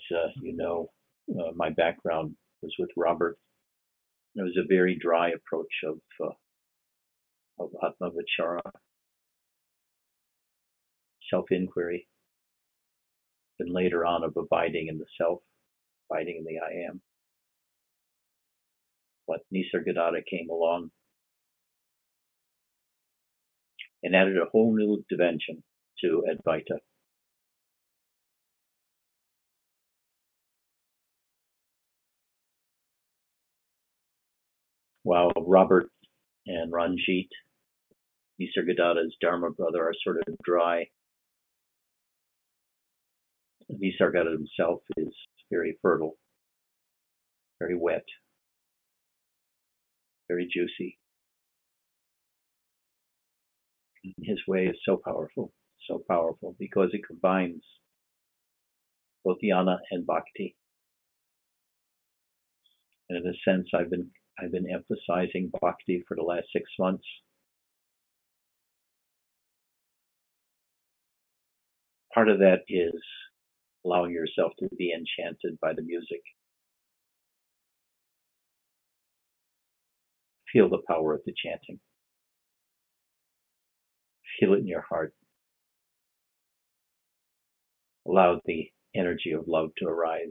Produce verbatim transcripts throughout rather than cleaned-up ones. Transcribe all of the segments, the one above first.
uh, you know, uh, my background was with Robert. It was a very dry approach of uh, of Atma-vichara, self-inquiry, and later on of abiding in the self, abiding in the I am. But Nisargadatta came along and added a whole new dimension to Advaita. While Robert and Ranjit, Nisargadatta's Dharma brother, are sort of dry, Nisargadatta himself is very fertile, very wet, very juicy. His way is so powerful, so powerful because it combines both jnana and bhakti. And in a sense, I've been I've been emphasizing bhakti for the last six months. Part of that is allowing yourself to be enchanted by the music. Feel the power of the chanting. Feel it in your heart. Allow the energy of love to arise,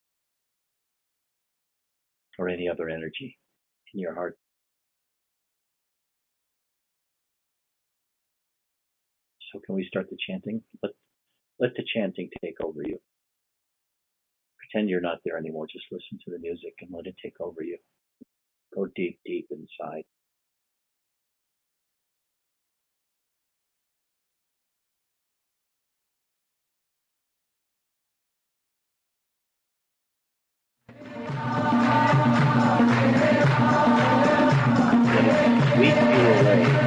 or any other energy in your heart. So can we start the chanting? Let, let the chanting take over you. Pretend you're not there anymore. Just listen to the music and let it take over you. Go deep, deep inside. Let it sweep you away.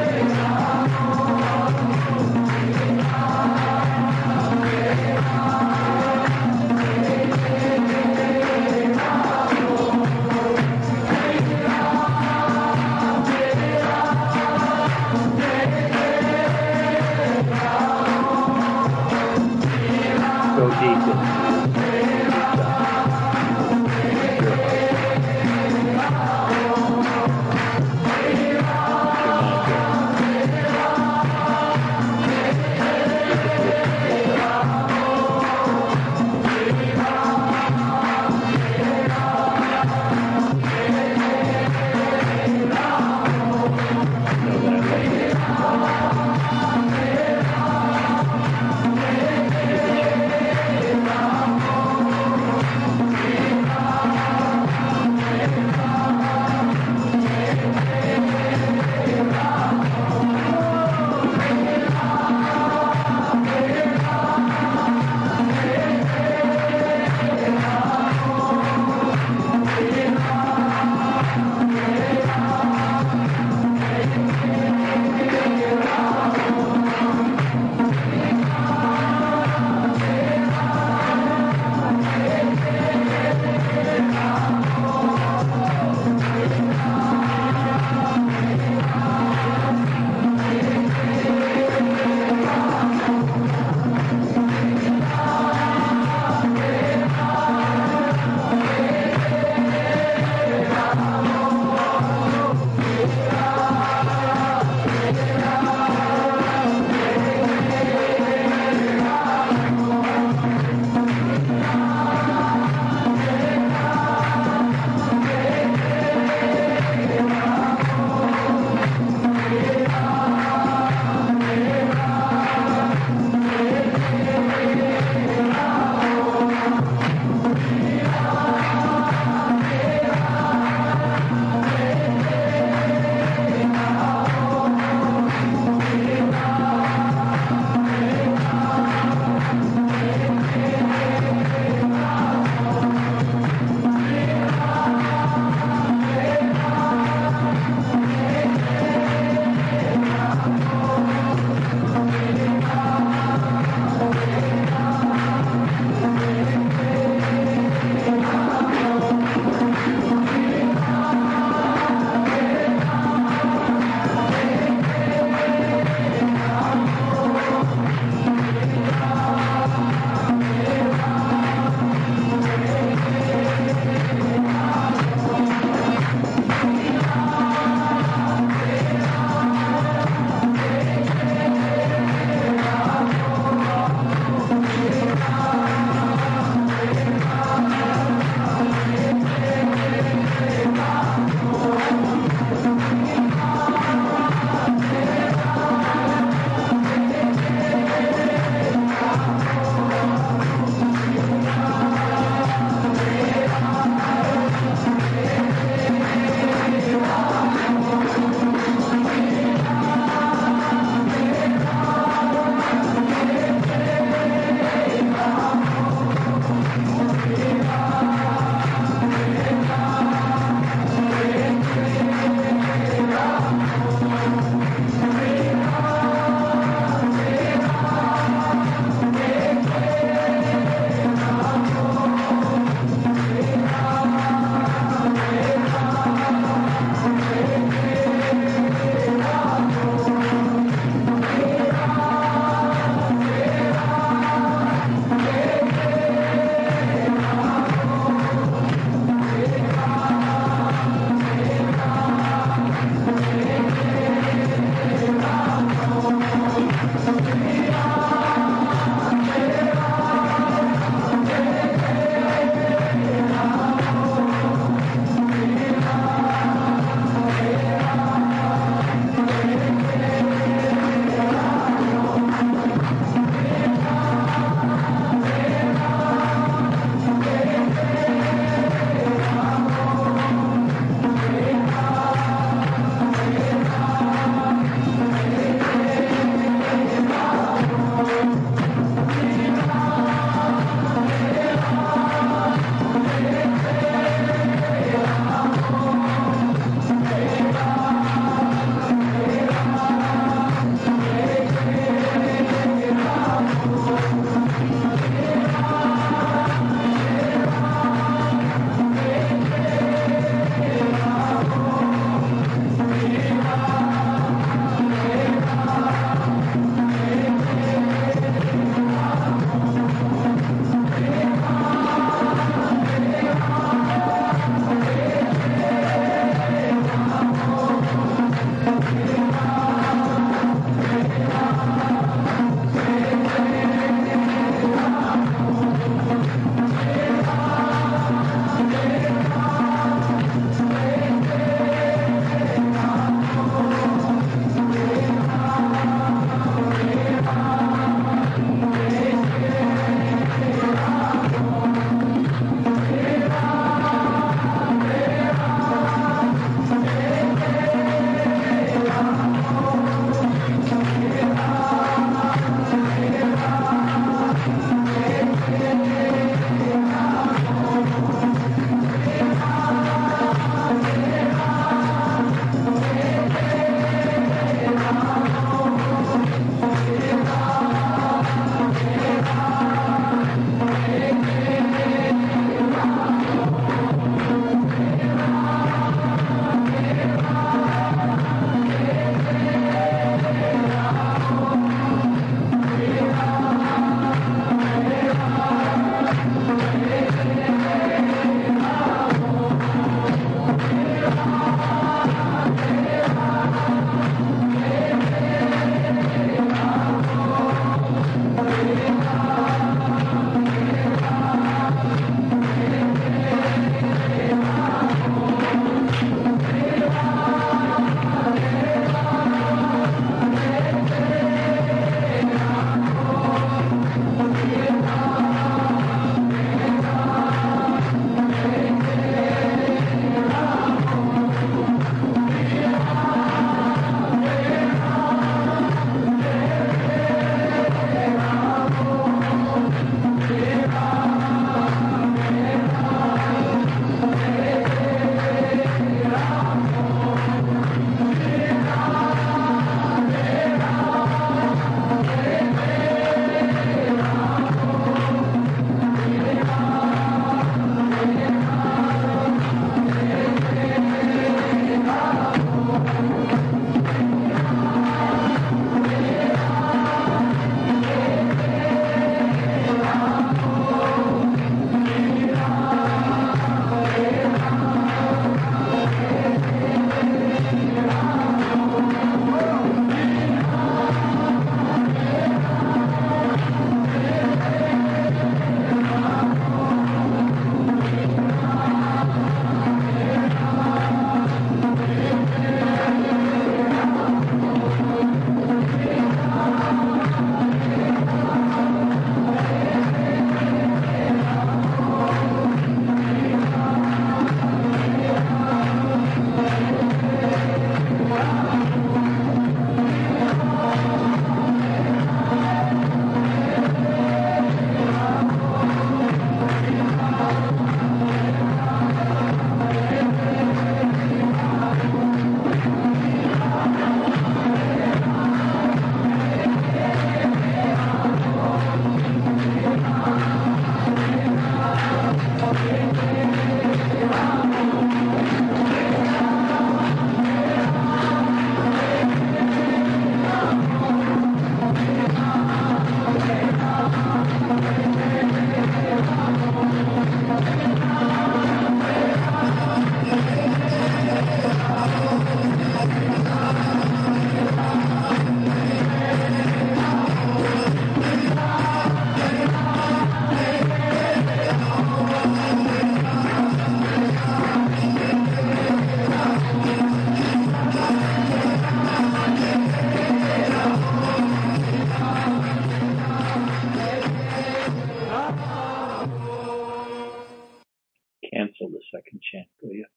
second chant, will you?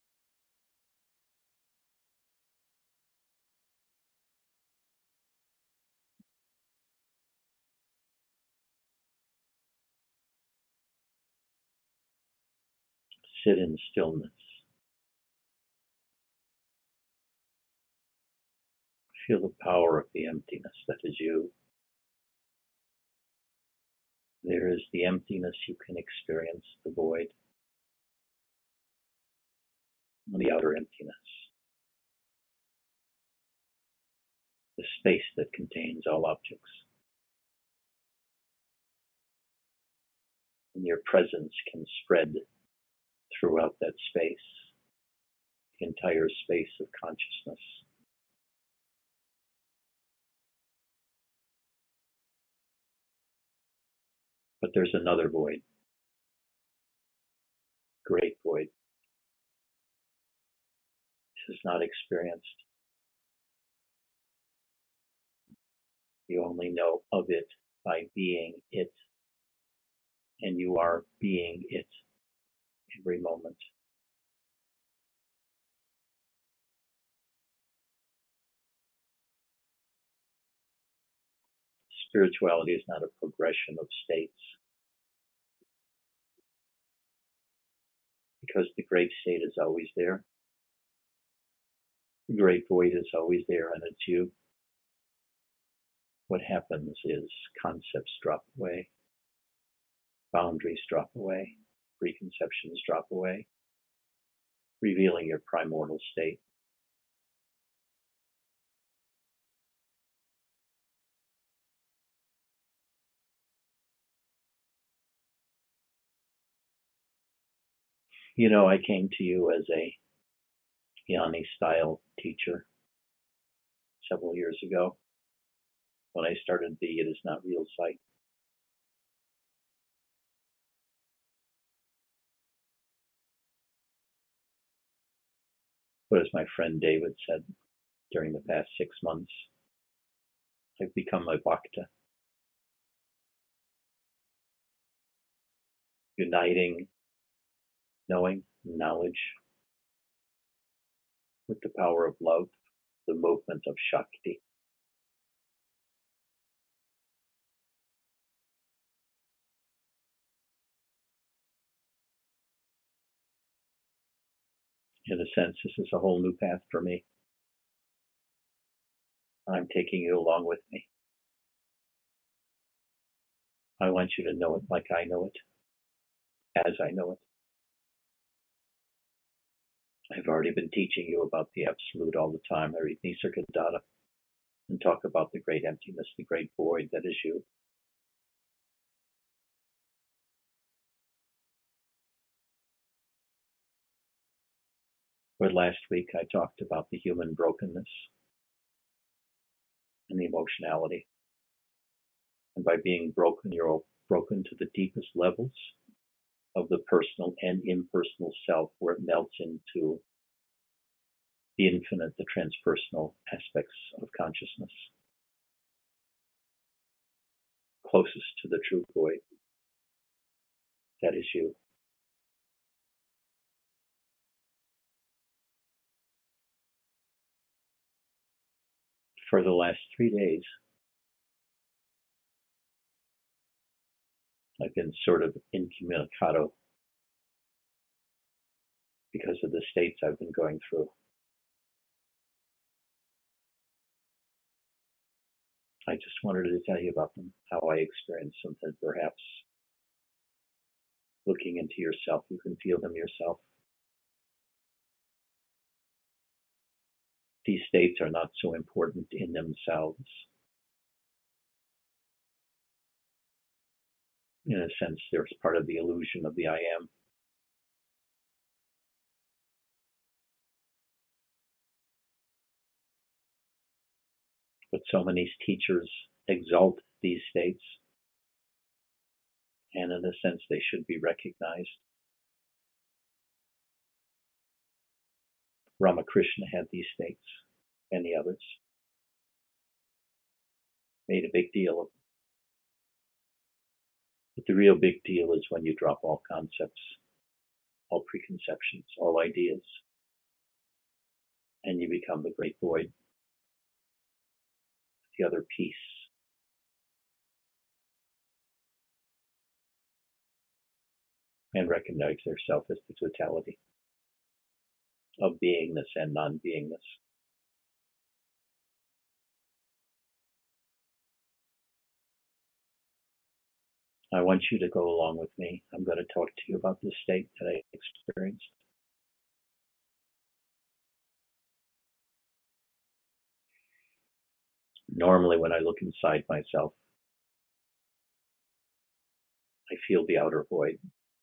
Sit in stillness. Feel the power of the emptiness that is you. There is the emptiness you can experience, the void, the outer emptiness, the space that contains all objects. And your presence can spread throughout that space, the entire space of consciousness. But there's another void, great void. This is not experienced. You only know of it by being it, and you are being it every moment. Spirituality is not a progression of states, because the great state is always there. The great void is always there, and it's you. What happens is concepts drop away, boundaries drop away, preconceptions drop away, revealing your primordial state. You know, I came to you as a Jnani-style teacher several years ago when I started the It Is Not Real site. But as my friend David said, during the past six months, I've become a bhakta, uniting knowing, knowledge with the power of love, the movement of Shakti. In a sense, this is a whole new path for me. I'm taking you along with me. I want you to know it like I know it, as I know it. I've already been teaching you about the absolute all the time. I read Nisargadatta and talk about the great emptiness, the great void that is you. But last week I talked about the human brokenness and the emotionality. And by being broken, you're broken to the deepest levels of the personal and impersonal self, where it melts into the infinite, the transpersonal aspects of consciousness, closest to the true void. That is you. For the last three days, I've been sort of incommunicado because of the states I've been going through. I just wanted to tell you about them, how I experienced them, and perhaps looking into yourself, you can feel them yourself. These states are not so important in themselves. In a sense, they're part of the illusion of the I am. But so many teachers exalt these states, and in a sense, they should be recognized. Ramakrishna had these states, many others. Made a big deal of them. But the real big deal is when you drop all concepts all preconceptions, all ideas, and you become the great void, the other peace. And recognize yourself as the totality of beingness and non-beingness. I want you to go along with me. I'm going to talk to you about this state that I experienced. Normally, when I look inside myself, I feel the outer void.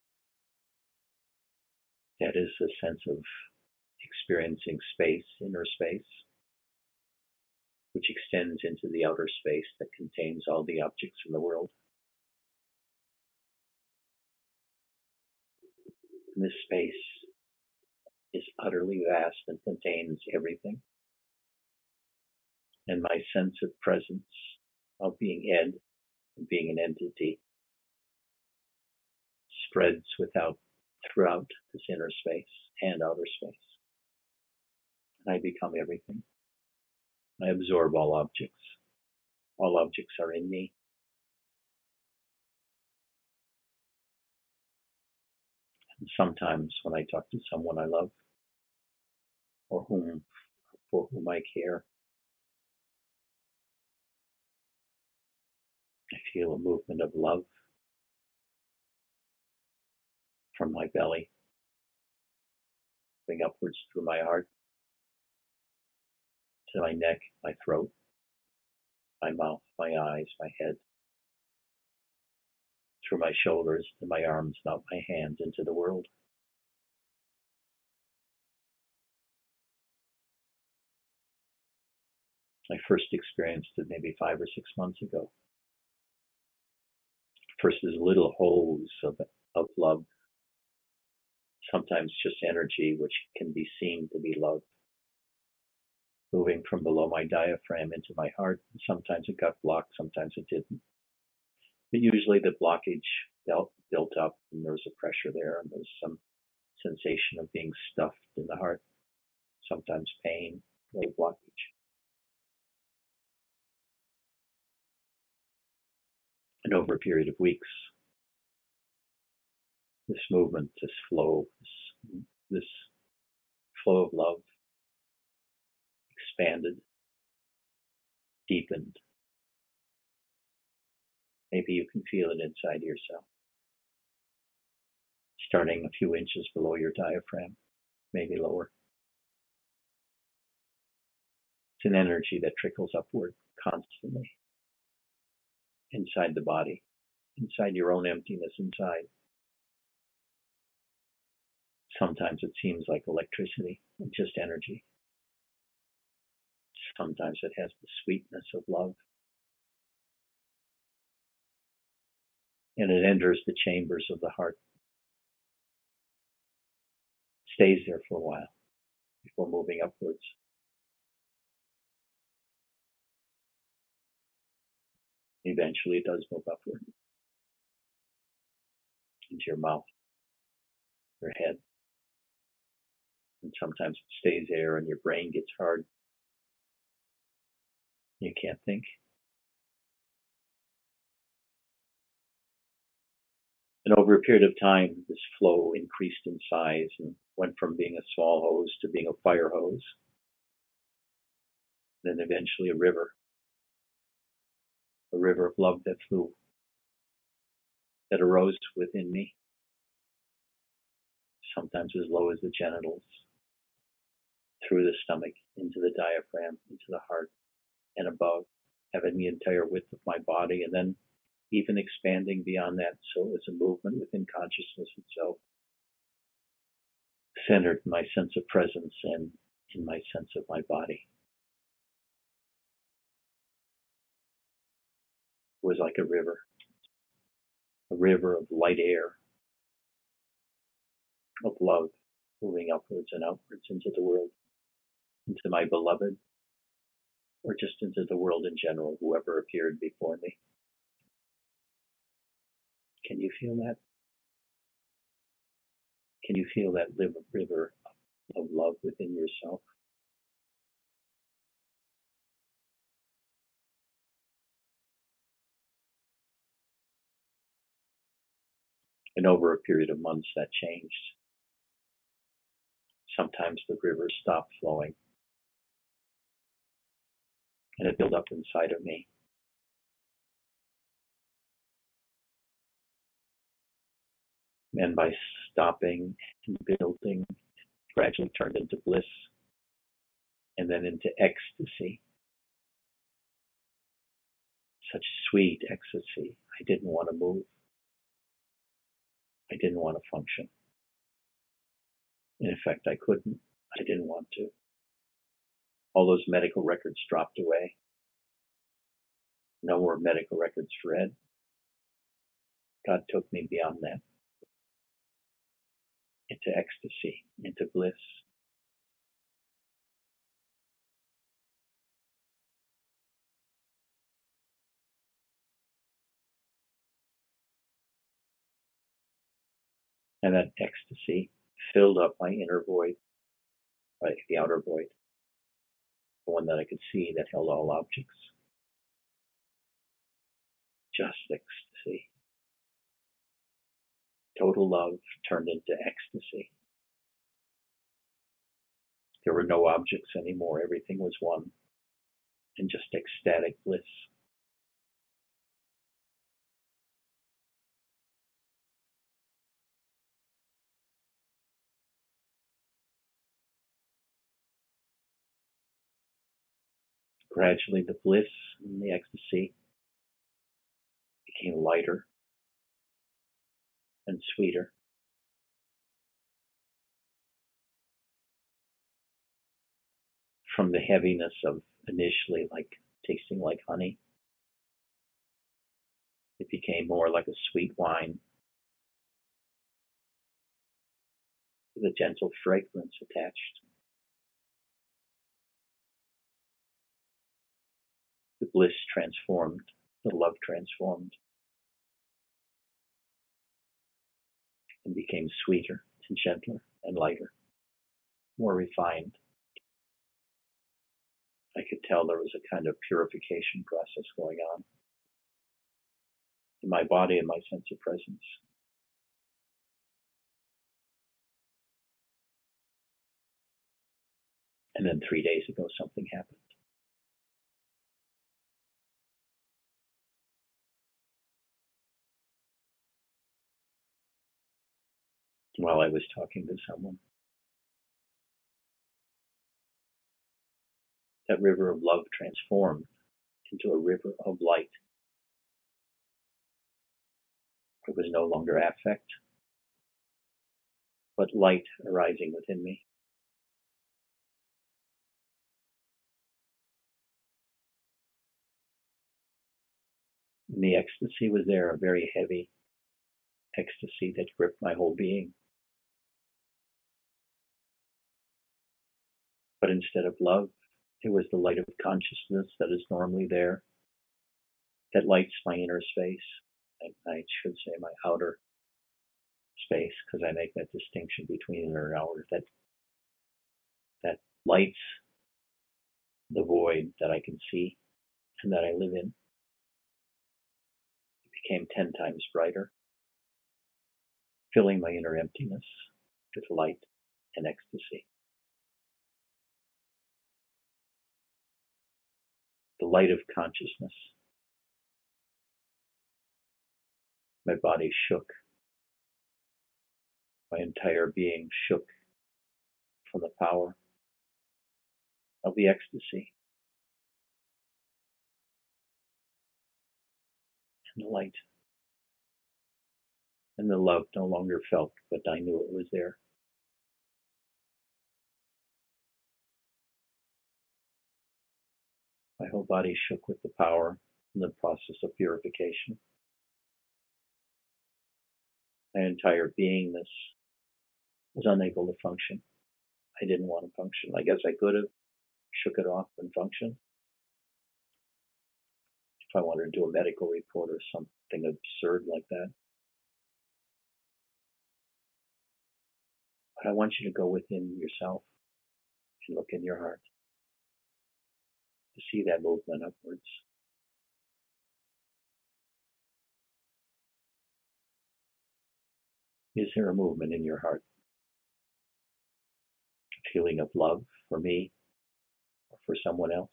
That is a sense of experiencing space, inner space, which extends into the outer space that contains all the objects in the world. And this space is utterly vast and contains everything. And my sense of presence, of being Ed, of being an entity, spreads without throughout this inner space and outer space. And I become everything. I absorb all objects. All objects are in me. And sometimes when I talk to someone I love, or whom, for whom I care, I feel a movement of love from my belly, going upwards through my heart, to my neck, my throat, my mouth, my eyes, my head, through my shoulders, to my arms, not my hands, into the world. I first experienced it maybe five or six months ago. First as little holes of, of love, sometimes just energy which can be seen to be love, moving from below my diaphragm into my heart. Sometimes it got blocked, sometimes it didn't. But usually the blockage built, built up and there was a pressure there and there's some sensation of being stuffed in the heart, sometimes pain, or blockage. And over a period of weeks, this movement, this flow, this, this flow of love expanded, deepened. Maybe you can feel it inside yourself, starting a few inches below your diaphragm, maybe lower. It's an energy that trickles upward constantly, inside the body, inside your own emptiness inside. Sometimes it seems like electricity and just energy. Sometimes it has the sweetness of love. And it enters the chambers of the heart. Stays there for a while before moving upwards. Eventually it does move upward into your mouth, your head. And sometimes it stays there and your brain gets hard. You can't think. And over a period of time, this flow increased in size and went from being a small hose to being a fire hose. Then eventually a river. A river of love that flew, that arose within me. Sometimes as low as the genitals, through the stomach, into the diaphragm, into the heart, and above, having the entire width of my body, and then even expanding beyond that, so it was a movement within consciousness itself, centered in my sense of presence and in my sense of my body. It was like a river, a river of light air, of love, moving upwards and outwards into the world, into my beloved, or just into the world in general, whoever appeared before me. Can you feel that? Can you feel that river of love within yourself? And over a period of months, that changed. Sometimes the river stopped flowing, and it built up inside of me. And by stopping and building, it gradually turned into bliss and then into ecstasy. Such sweet ecstasy. I didn't want to move. I didn't want to function. In effect, I couldn't. I didn't want to. All those medical records dropped away. No more medical records for Ed. God took me beyond that, into ecstasy, into bliss. And that ecstasy filled up my inner void, like the outer void, the one that I could see that held all objects. Just ecstasy. Total love turned into ecstasy. There were no objects anymore. Everything was one, and just ecstatic bliss. Gradually, the bliss and the ecstasy became lighter and sweeter. From the heaviness of initially like tasting like honey, it became more like a sweet wine with a gentle fragrance attached. The bliss transformed, the love transformed, and became sweeter and gentler and lighter, more refined. I could tell there was a kind of purification process going on in my body and my sense of presence. And then three days ago, something happened. While I was talking to someone, that river of love transformed into a river of light. It was no longer affect, but light arising within me. And the ecstasy was there, a very heavy ecstasy that gripped my whole being. But instead of love, it was the light of consciousness that is normally there, that lights my inner space. I should say my outer space, because I make that distinction between inner and outer, that, that lights the void that I can see and that I live in. It became ten times brighter, filling my inner emptiness with light and ecstasy. The light of consciousness. My body shook. My entire being shook from the power of the ecstasy and the light. And the love no longer felt, but I knew it was there. My whole body shook with the power and the process of purification. My entire beingness was unable to function. I didn't want to function. I guess I could have shook it off and functioned. If I wanted to do a medical report or something absurd like that. But I want you to go within yourself and look in your heart to see that movement upwards. Is there a movement in your heart? A feeling of love for me or for someone else?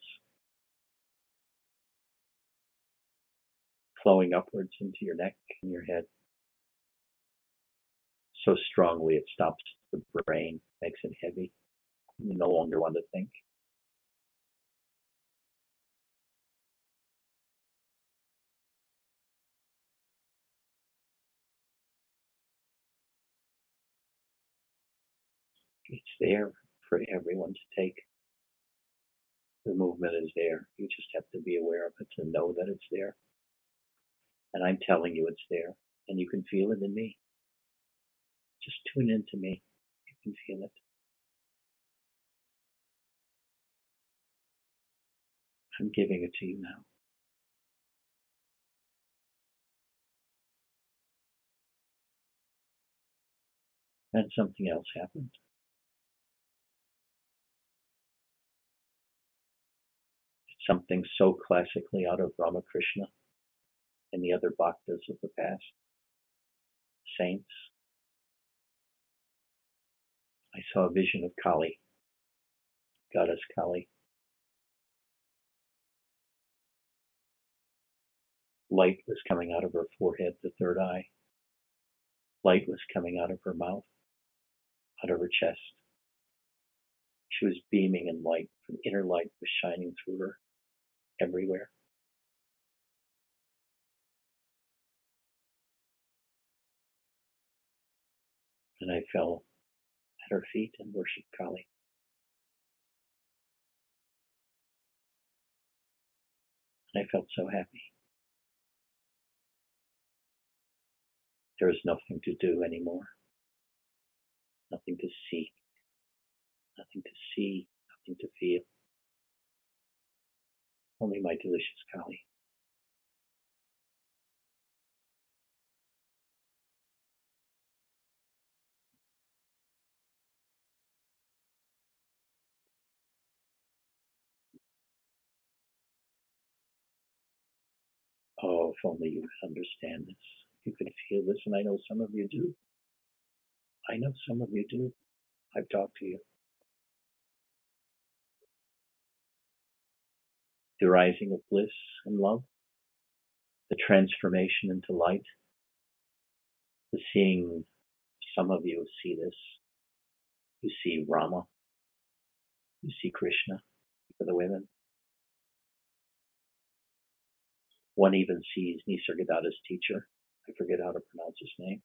Flowing upwards into your neck and your head so strongly it stops the brain, makes it heavy. You no longer want to think. It's there for everyone to take. The movement is there. You just have to be aware of it to know that it's there. And I'm telling you it's there. And you can feel it in me. Just tune into me. You can feel it. I'm giving it to you now. And something else happened. It's something so classically out of Ramakrishna and the other bhaktas of the past. Saints. I saw a vision of Kali, goddess Kali. Light was coming out of her forehead, the third eye. Light was coming out of her mouth, out of her chest. She was beaming in light. An inner light was shining through her everywhere. And I fell at her feet and worshipped Kali. And I felt so happy. There is nothing to do anymore. Nothing to seek. Nothing to see. Nothing to feel. Only my delicious Kali. Oh, if only you could understand this. You could feel this, and I know some of you do. I know some of you do. I've talked to you. The rising of bliss and love, the transformation into light, the seeing, some of you see this. You see Rama, you see Krishna for the women. One even sees Nisargadatta's teacher. I forget how to pronounce his name.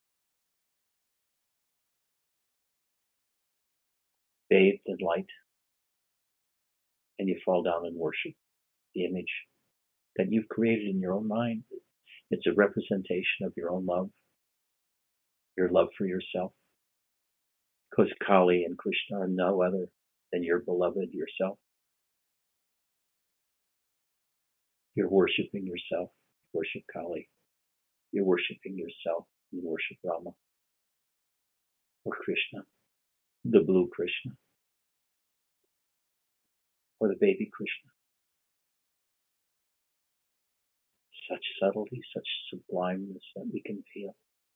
Bathed in light, and you fall down and worship the image that you've created in your own mind. It's a representation of your own love, your love for yourself. Because Kali and Krishna are no other than your beloved yourself. You're worshiping yourself. Worship Kali. You're worshiping yourself. You worship Rama or Krishna, the blue Krishna, or the baby Krishna. Such subtlety, such sublimeness that we can feel.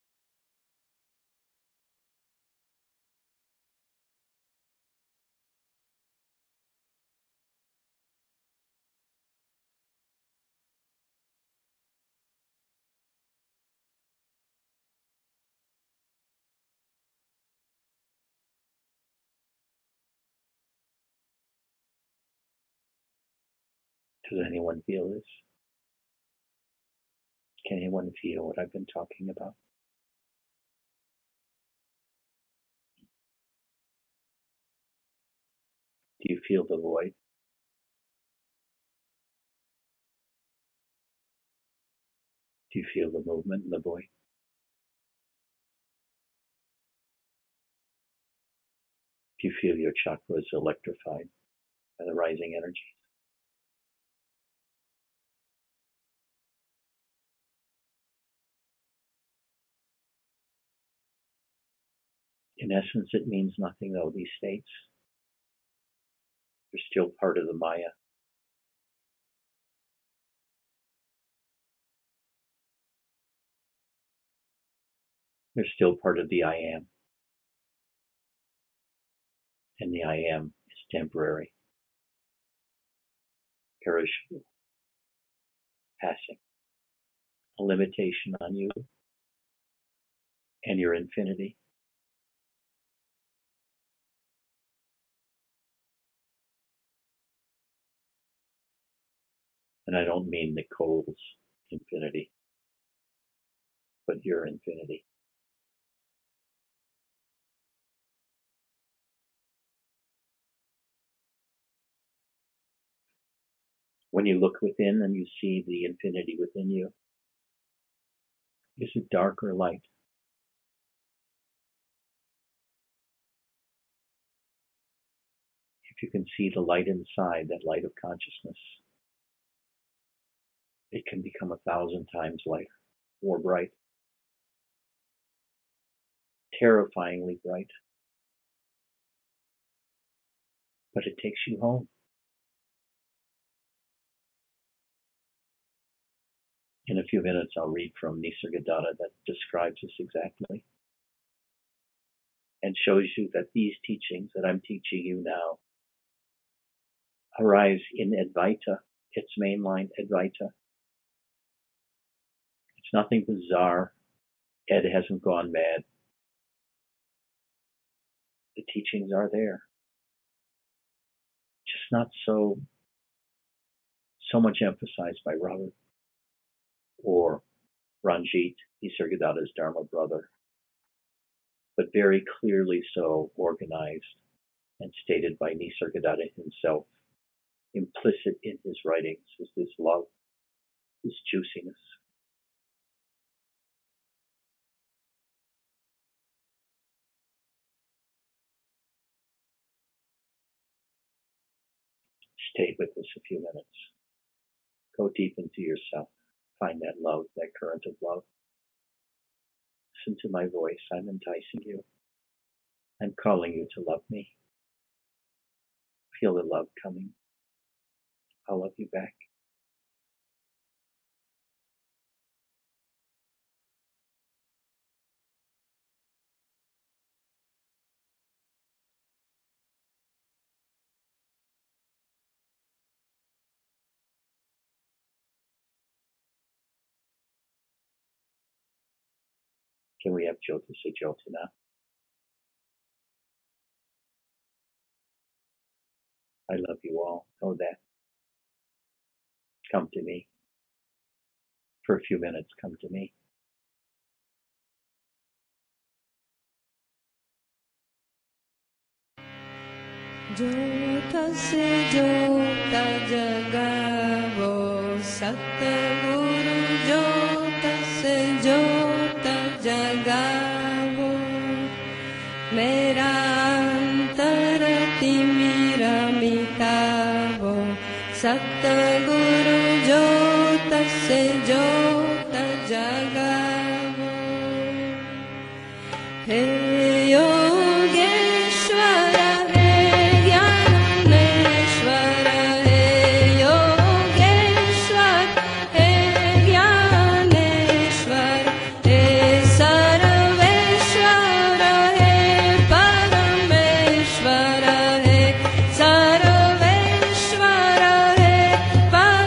Does anyone feel this? Can anyone feel what I've been talking about? Do you feel the void? Do you feel the movement in the void? Do you feel your chakras electrified by the rising energy? In essence, it means nothing though, these states. They're still part of the Maya. They're still part of the I am. And the I am is temporary, perishable, passing, a limitation on you and your infinity. And I don't mean Nicole's infinity, but your infinity. When you look within and you see the infinity within you, is it dark or light? If you can see the light inside, that light of consciousness, it can become a thousand times lighter, more bright, terrifyingly bright. But it takes you home. In a few minutes, I'll read from Nisargadatta that describes this exactly and shows you that these teachings that I'm teaching you now arise in Advaita, its mainline Advaita. It's nothing bizarre. Ed hasn't gone mad. The teachings are there. Just not so, so much emphasized by Robert or Ranjit, Nisargadatta's Dharma brother, but very clearly so organized and stated by Nisargadatta himself. Implicit in his writings is this love, this juiciness. Stay with us a few minutes. Go deep into yourself. Find that love, that current of love. Listen to my voice. I'm enticing you. I'm calling you to love me. Feel the love coming. I'll love you back. Can we have Jyoti say Jyoti now? I love you all. Know that. Come to me. For a few minutes, come to me. Jyota se jyota jagavo Satguru jyota se jyota jagavo Mera antar timira mitavo Satguru jyota se jyota jagavo Hey Yogeshwara Bye.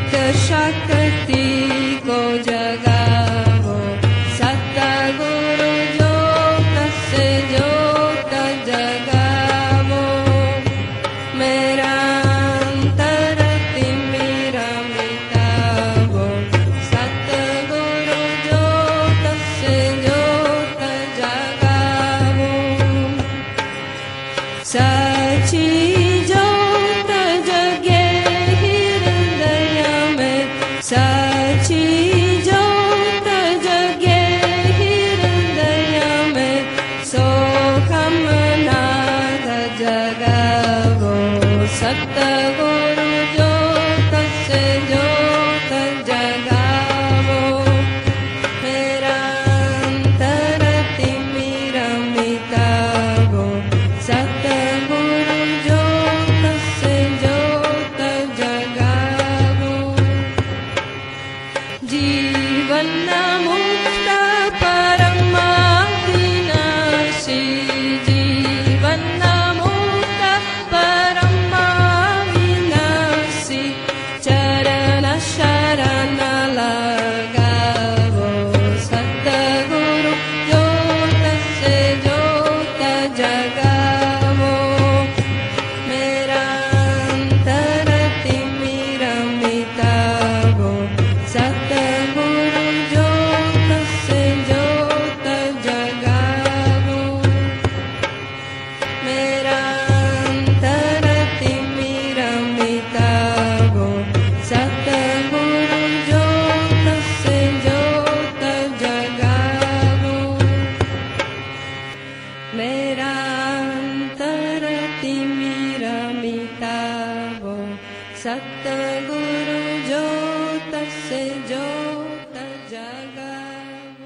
शक्ति को जगावो, सतगुरु ज्योत से ज्योत जगावो। मेरा अंतर तिमिरा मिटावो, सतगुरु ज्योत से ज्योत जगावो। सची ज्योत जगे हृदय में, सची ज्योत जगे हृदय में, सो हम नाथ जगावो, सतगुरु ज्योत से ज्योत जगावो। मेरा अंतर तिमिरा मिटावो, सतगुरु ज्योत से ज्योत जगावो। जीवन मुक्त परमाविनाशी, जीवन मुक्त परमाविनाशी, चरण शरण लगावो, सतगुरु ज्योत से ज्योत जगावो। मेरा अंतर तिमिरा मिटावो, सतगुरु ज्योत से ज्योत जगावो। मेरा अंतर तिमिरा मिटावो, सतगुरु ज्योत से ज्योत जगावो। मेरा अंतर तिमिरा मिटावो, सतगुरु ज्योत से ज्योत जगावो।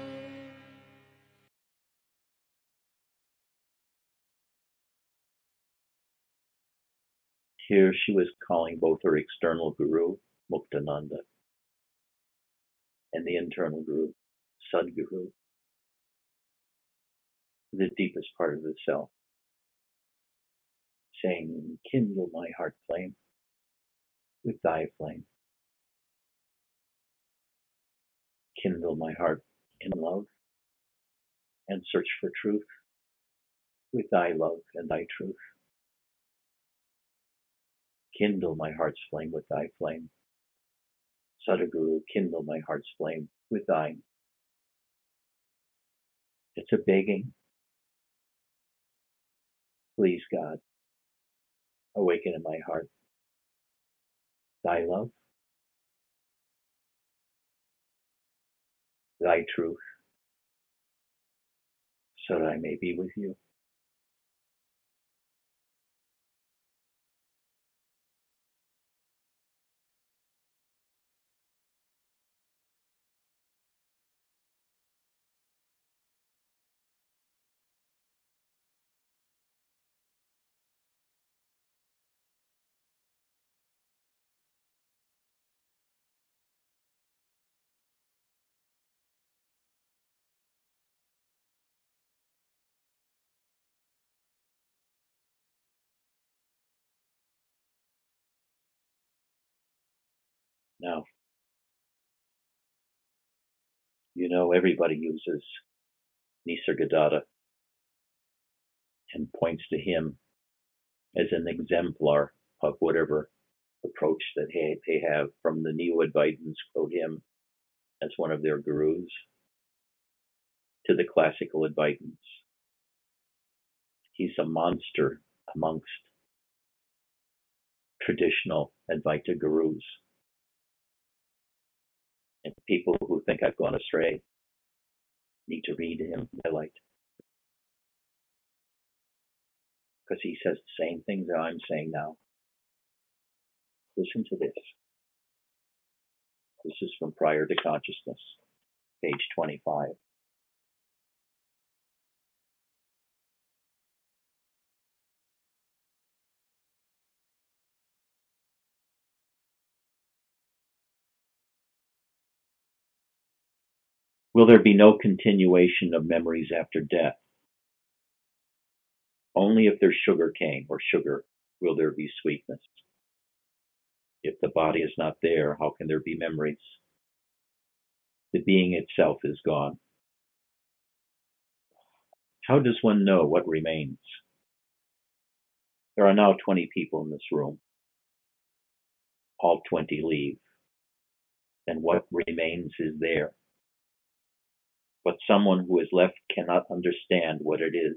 Here she was calling both her external guru, Muktananda, and the internal guru, Sadguru, the deepest part of the self, saying, kindle my heart flame with thy flame. Kindle my heart in love and search for truth with thy love and thy truth. Kindle my heart's flame with thy flame. Sadhguru, kindle my heart's flame with thine. It's a begging. Please, God, awaken in my heart thy love, thy truth, so that I may be with you. Now, you know, everybody uses Nisargadatta and points to him as an exemplar of whatever approach that they have. From the Neo-Advaitins quote him as one of their gurus, to the classical Advaitins. He's a monster amongst traditional Advaita gurus. And people who think I've gone astray need to read him, highlight. Because he says the same things that I'm saying now. Listen to this. This is from Prior to Consciousness, page twenty-five. Will there be no continuation of memories after death? Only if there's sugar cane or sugar will there be sweetness. If the body is not there, how can there be memories? The being itself is gone. How does one know what remains? There are now twenty people in this room. All twenty leave. Then what remains is there. But someone who is left cannot understand what it is.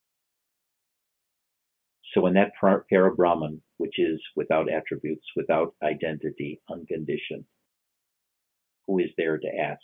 So in that Parabrahman, which is without attributes, without identity, unconditioned, who is there to ask?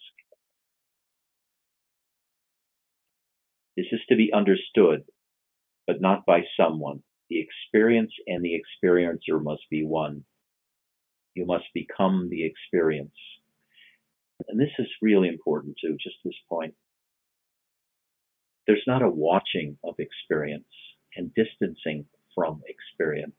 This is to be understood, but not by someone. The experience and the experiencer must be one. You must become the experience. And this is really important too, just this point. There's not a watching of experience and distancing from experience.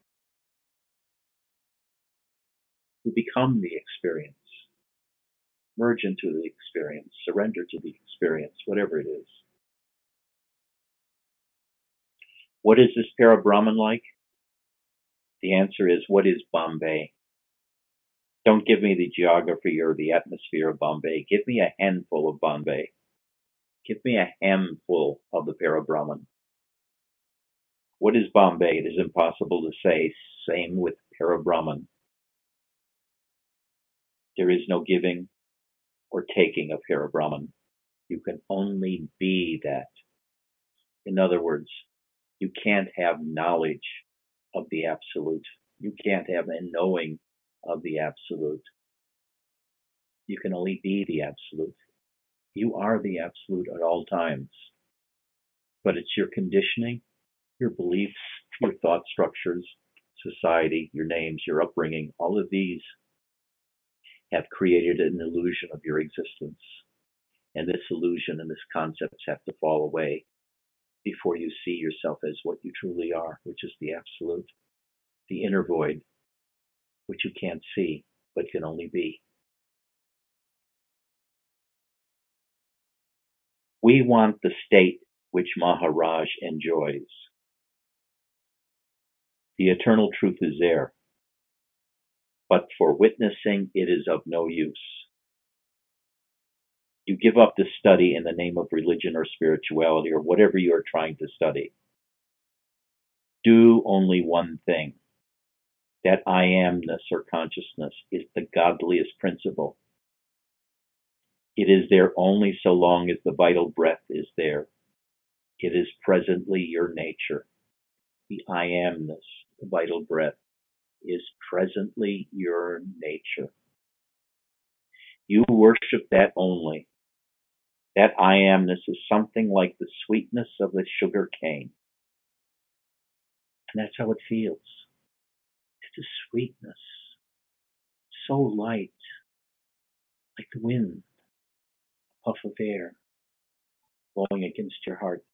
You become the experience. Merge into the experience. Surrender to the experience, whatever it is. What is this Parabrahman like? The answer is, what is Bombay? Don't give me the geography or the atmosphere of Bombay. Give me a handful of Bombay. Give me a handful of the Parabrahman. What is Bombay? It is impossible to say. Same with Parabrahman. There is no giving or taking of Parabrahman. You can only be that. In other words, you can't have knowledge of the Absolute. You can't have a knowing of the Absolute. You can only be the Absolute. You are the Absolute at all times. But it's your conditioning, your beliefs, your thought structures, society, your names, your upbringing, all of these have created an illusion of your existence. And this illusion and this concepts have to fall away before you see yourself as what you truly are, which is the Absolute, the inner void, which you can't see, but can only be. We want the state which Maharaj enjoys. The eternal truth is there, but for witnessing it is of no use. You give up the study in the name of religion or spirituality or whatever you are trying to study. Do only one thing. That I amness or consciousness is the godliest principle. It is there only so long as the vital breath is there. It is presently your nature. The I amness, the vital breath, is presently your nature. You worship that only. That I amness is something like the sweetness of the sugar cane. And that's how it feels. It's a sweetness, so light, like the wind, a puff of air blowing against your heart.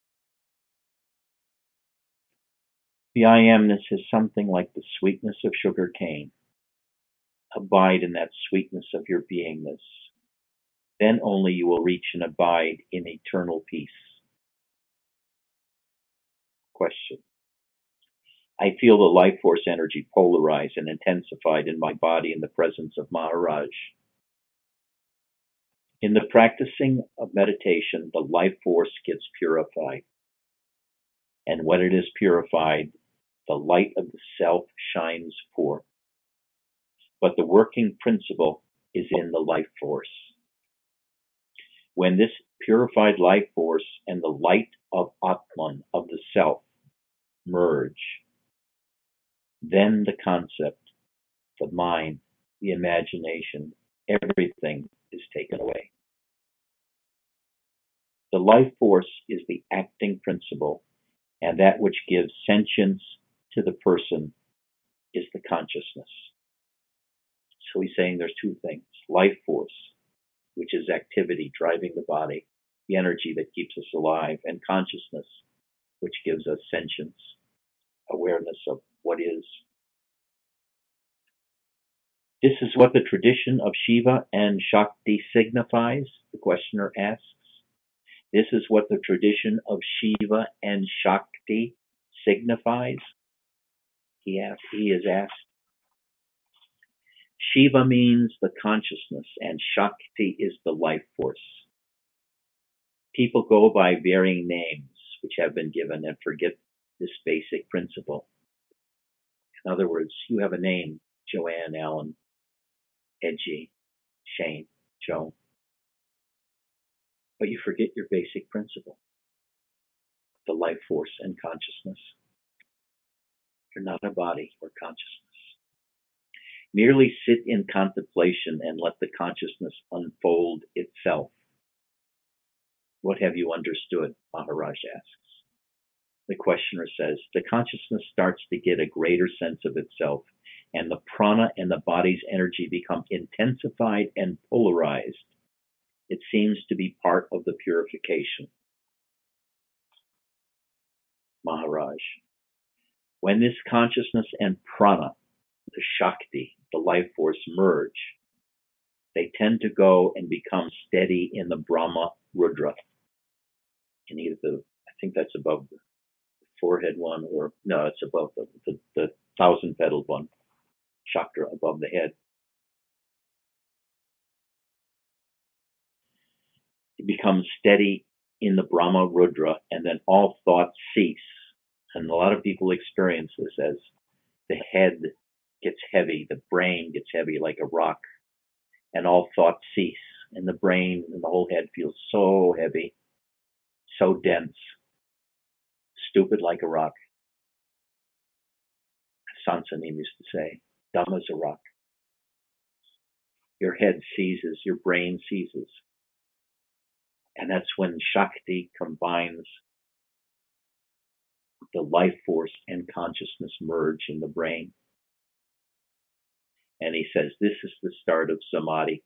The I amness is something like the sweetness of sugar cane. Abide in that sweetness of your beingness. Then only you will reach and abide in eternal peace. Question. I feel the life force energy polarized and intensified in my body in the presence of Maharaj. In the practicing of meditation, the life force gets purified. And when it is purified, the light of the self shines forth. But the working principle is in the life force. When this purified life force and the light of Atman, of the self, merge, then the concept, the mind, the imagination, everything is taken away. The life force is the acting principle, and that which gives sentience to the person is the consciousness. So he's saying there's two things. Life force, which is activity driving the body, the energy that keeps us alive, and consciousness, which gives us sentience, awareness of what is. This is what the tradition of Shiva and Shakti signifies, the questioner asks. This is what the tradition of Shiva and Shakti signifies, he, asked, he is asked. Shiva means the consciousness, and Shakti is the life force. People go by varying names which have been given and forget this basic principle. In other words, you have a name, Joanne, Allen, Edgy, Shane, Joe, but you forget your basic principle, the life force and consciousness. You're not a body or consciousness. Merely sit in contemplation and let the consciousness unfold itself. What have you understood? Maharaj asks. The questioner says, the consciousness starts to get a greater sense of itself, and the prana and the body's energy become intensified and polarized. It seems to be part of the purification. Maharaj, when this consciousness and prana, the Shakti, the life force, merge, they tend to go and become steady in the Brahma Rudra. In either the, I think that's above the forehead one, or no, it's above the, the, the thousand petaled one, chakra above the head. It becomes steady in the Brahma Rudra, and then all thoughts cease. And a lot of people experience this as the head gets heavy, the brain gets heavy like a rock, and all thoughts cease, and the brain and the whole head feels so heavy, so dense, stupid like a rock. Sansanim used to say, dumb as a rock. Your head seizes, your brain seizes. And that's when Shakti combines the life force and consciousness merge in the brain. And he says, this is the start of Samadhi.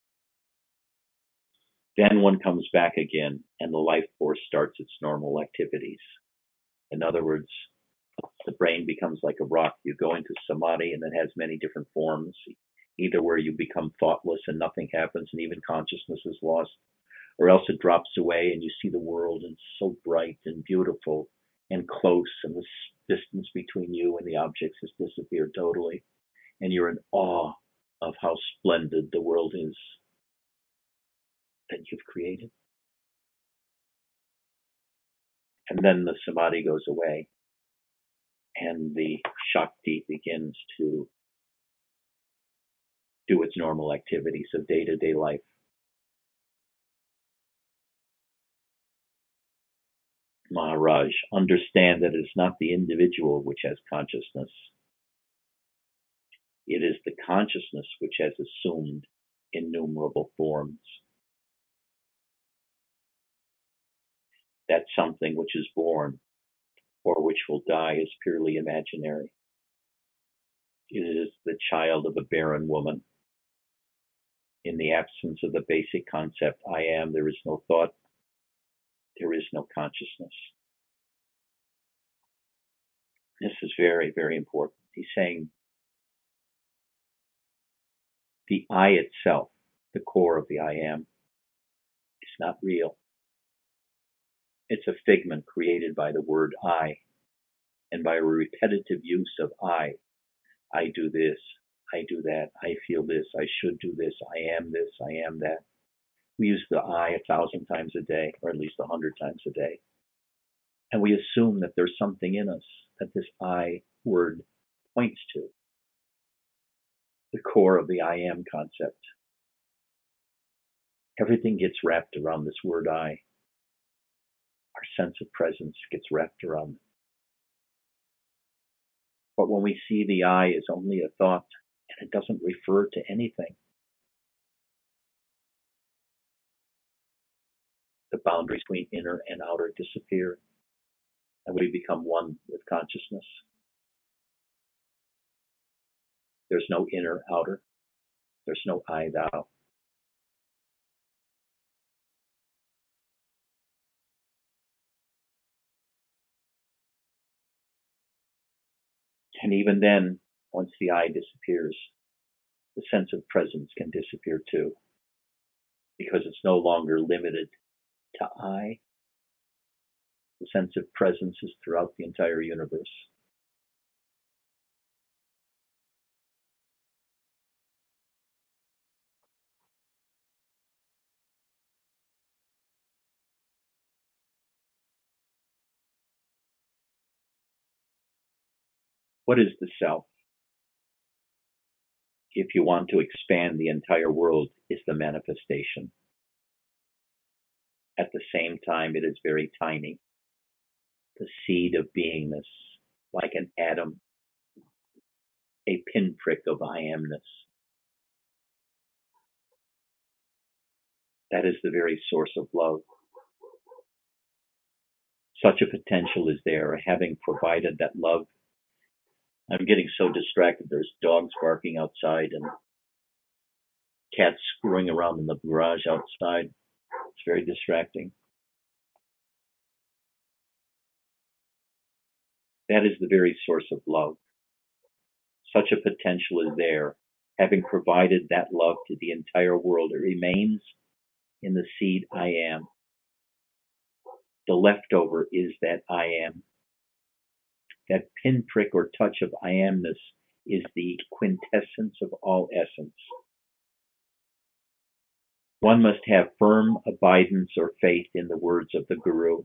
Then one comes back again, and the life force starts its normal activities. In other words, the brain becomes like a rock. You go into Samadhi, and it has many different forms, either where you become thoughtless and nothing happens, and even consciousness is lost, or else it drops away and you see the world and it's so bright and beautiful and close, and the distance between you and the objects has disappeared totally, and you're in awe of how splendid the world is that you've created. And then the Samadhi goes away, and the Shakti begins to do its normal activities of day-to-day life. Maharaj, understand that it is not the individual which has consciousness. It is the consciousness which has assumed innumerable forms. That something which is born or which will die is purely imaginary. It is the child of a barren woman. In the absence of the basic concept, I am, there is no thought, there is no consciousness. This is very, very important. He's saying the I itself, the core of the I am, is not real. It's a figment created by the word I, and by a repetitive use of I. I do this, I do that, I feel this, I should do this, I am this, I am that. We use the I a thousand times a day, or at least a hundred times a day. And we assume that there's something in us that this I word points to. The core of the I am concept. Everything gets wrapped around this word I. Our sense of presence gets wrapped around it. But when we see the I as only a thought, and it doesn't refer to anything, the boundaries between inner and outer disappear, and we become one with consciousness. There's no inner, outer. There's no I, thou. And even then, once the I disappears, the sense of presence can disappear too, because it's no longer limited to I. The sense of presence is throughout the entire universe. What is the self? If you want to expand the entire world, is the manifestation. At the same time, it is very tiny. The seed of beingness, like an atom, a pinprick of I amness. That is the very source of love. Such a potential is there, having provided that love. I'm getting so distracted. There's dogs barking outside and cats screwing around in the garage outside. It's very distracting. That is the very source of love. Such a potential is there. Having provided that love to the entire world, it remains in the seed I am. The leftover is that I am. That pinprick or touch of I amness is the quintessence of all essence. One must have firm abidance or faith in the words of the Guru.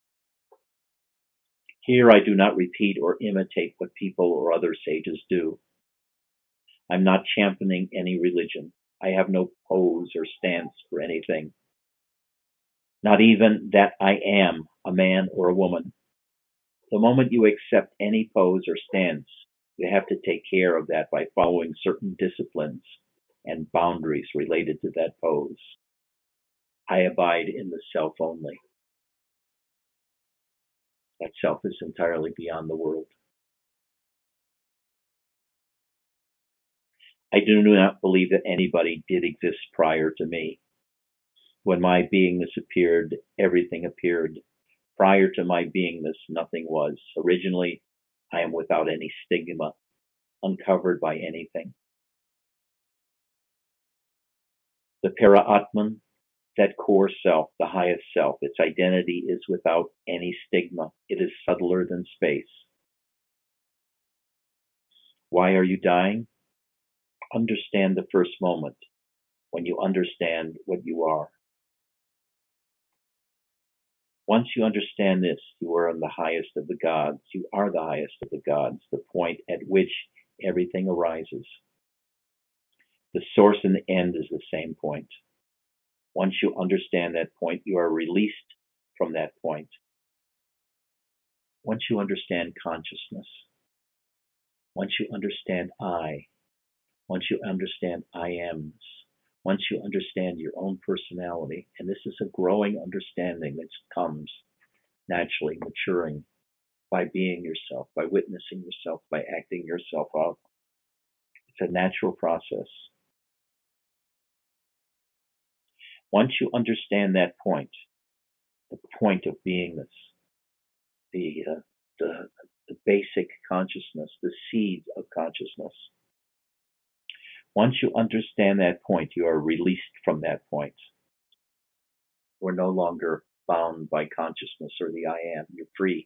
Here I do not repeat or imitate what people or other sages do. I'm not championing any religion. I have no pose or stance for anything. Not even that I am a man or a woman. The moment you accept any pose or stance, you have to take care of that by following certain disciplines and boundaries related to that pose. I abide in the self only. That self is entirely beyond the world. I do not believe that anybody did exist prior to me. When my beingness appeared, everything appeared. Prior to my beingness, nothing was. Originally, I am without any stigma, uncovered by anything. The Para-Atman, that core self, the highest self, its identity is without any stigma. It is subtler than space. Why are you dying? Understand the first moment, when you understand what you are. Once you understand this, you are in the highest of the gods. You are the highest of the gods, the point at which everything arises. The source and the end is the same point. Once you understand that point, you are released from that point. Once you understand consciousness, once you understand I, once you understand I amness, once you understand your own personality, and this is a growing understanding that comes naturally, maturing by being yourself, by witnessing yourself, by acting yourself out. It's a natural process. Once you understand that point, the point of beingness, the, uh, the, the basic consciousness, the seeds of consciousness, once you understand that point, you are released from that point. We're no longer bound by consciousness or the I am. You're free.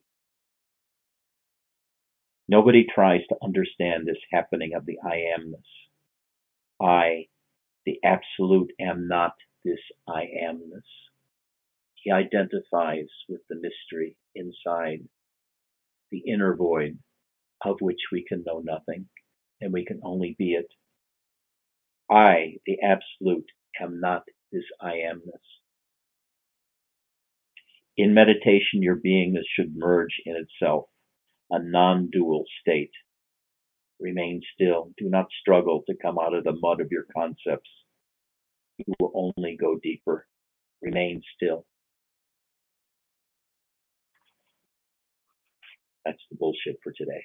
Nobody tries to understand this happening of the I amness. I, the absolute, am not this I amness. He identifies with the mystery inside, the inner void of which we can know nothing, and we can only be it. I, the absolute, am not this I amness. In meditation, your beingness should merge in itself, a non-dual state. Remain still. Do not struggle to come out of the mud of your concepts. You will only go deeper. Remain still. That's the bullshit for today.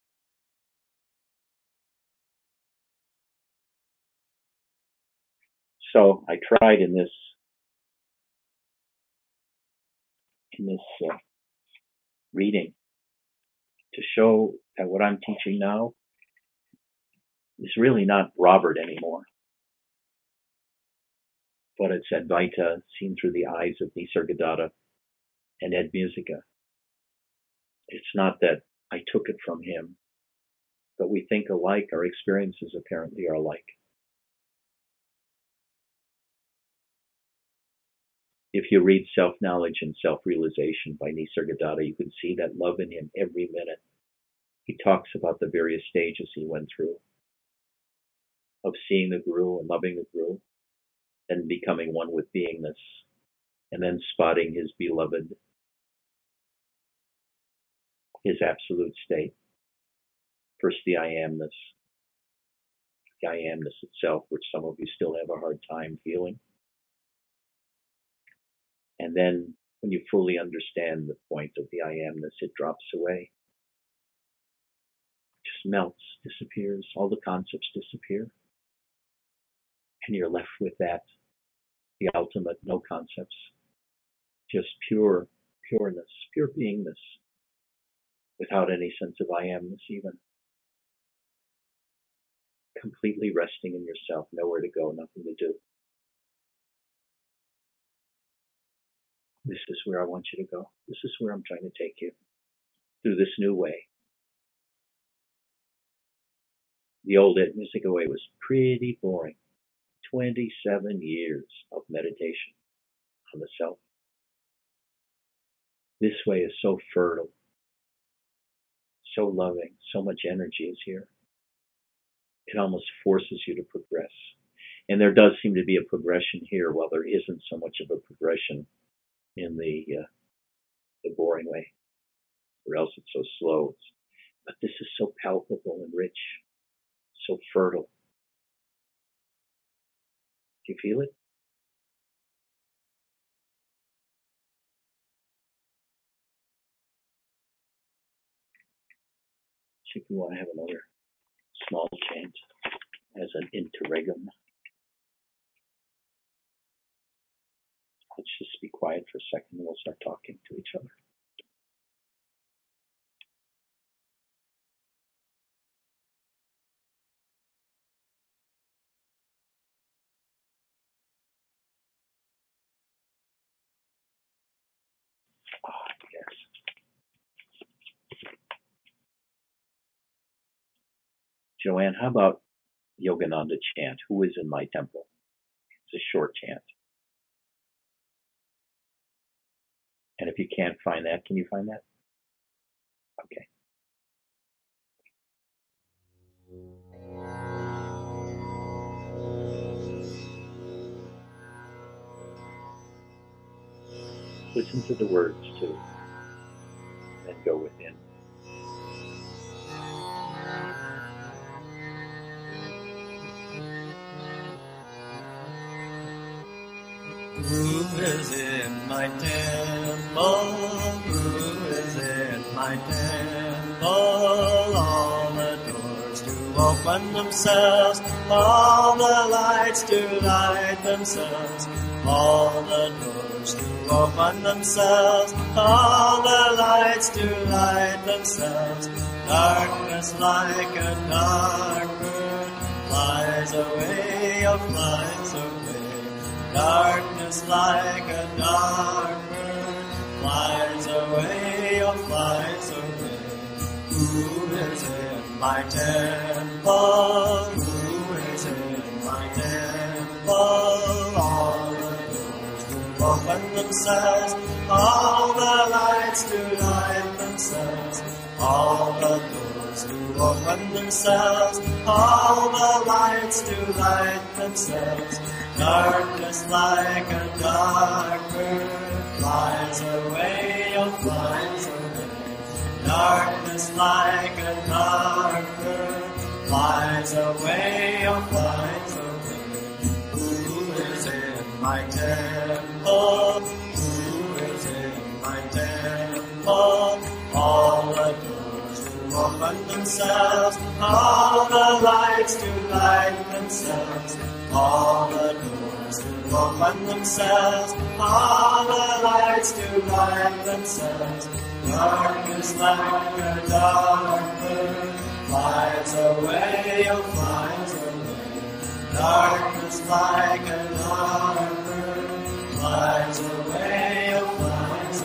So I tried in this in this uh, reading to show that what I'm teaching now is really not Robert anymore, but it's Advaita seen through the eyes of Nisargadatta and Ed Musica. It's not that I took it from him, but we think alike. Our experiences apparently are alike. If you read Self-Knowledge and Self-Realization by Nisargadatta, you can see that love in him every minute. he talks about the various stages he went through of seeing the Guru and loving the Guru, then becoming one with beingness, and then spotting his beloved, his absolute state. First, the I amness, the I amness itself, which some of you still have a hard time feeling. And then, when you fully understand the point of the I amness, it drops away. It just melts, disappears. All the concepts disappear. And you're left with that, the ultimate, no concepts. Just pure pureness, pure beingness, without any sense of I amness even. Completely resting in yourself, nowhere to go, nothing to do. This is where I want you to go. This is where I'm trying to take you, through this new way. The old music way was pretty boring. twenty-seven years of meditation on the self. This way is so fertile, so loving, so much energy is here. It almost forces you to progress. And there does seem to be a progression here, while there isn't so much of a progression in the uh, the boring way, or else it's so slow. But this is so palpable and rich, so fertile. Do you feel it? See if you want to have another small chant as an interregnum. Let's just be quiet for a second and we'll start talking to each other. Ah, yes. Joanne, how about Yogananda chant? Who is in my temple? It's a short chant. And if you can't find that, can you find that? Okay. Listen to the words too, and go within. Who is in my temple? Who is in my temple? All the doors to open themselves, all the lights to light themselves, all the doors to open themselves, all the lights to light themselves. Darkness like a dark bird flies away, oh flies away. Darkness like a dark bird flies away, oh flies away. Who is in my temple? Who is in my temple? All the doors to open themselves, all the lights to light themselves, all the doors to open themselves, all the lights to light themselves. Darkness like a dark bird flies away, oh flies away. Darkness like a dark bird flies away, oh flies away. Who is in my temple? Who is in my temple? All the doors to open themselves, all the lights to light themselves, all the doors to open themselves, all the lights to light themselves. Darkness like a dark bird flies away, oh flies away. Darkness like a dark bird flies away, oh flies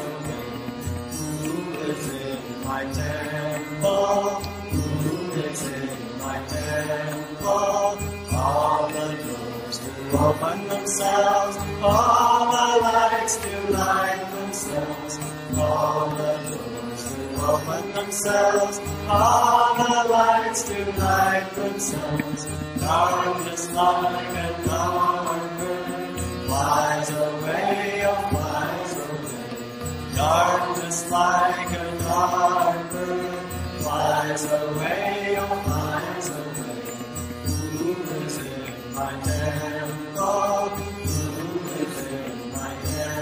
away. Who is in my temple? Who is in my temple? All the doors to open themselves, all the lights to light themselves, all the doors to open themselves, all the lights to light themselves. Darkness like a dark bird flies away, oh flies away. Darkness like a dark bird flies away, oh flies away. Who is in my temple? Who is in my